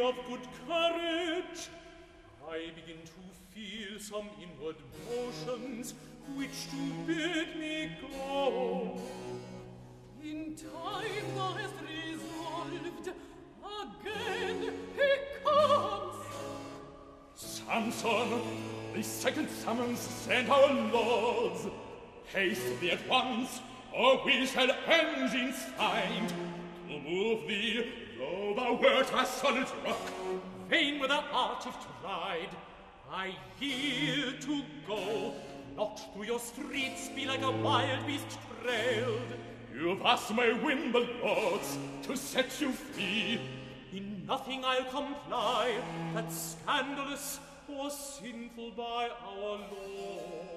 of good courage, I begin to feel some inward motions which do bid me go. In time thou hast resolved, again he comes. Samson, the second summons send our lords. Haste thee at once, or we shall engines find to move thee, though thou wert a solid rock. Vain were thou art if to ride. I yield to go, not through your streets be like a wild beast trailed. You thus may win the lords to set you free. In nothing I'll comply that's scandalous or sinful by our Lord.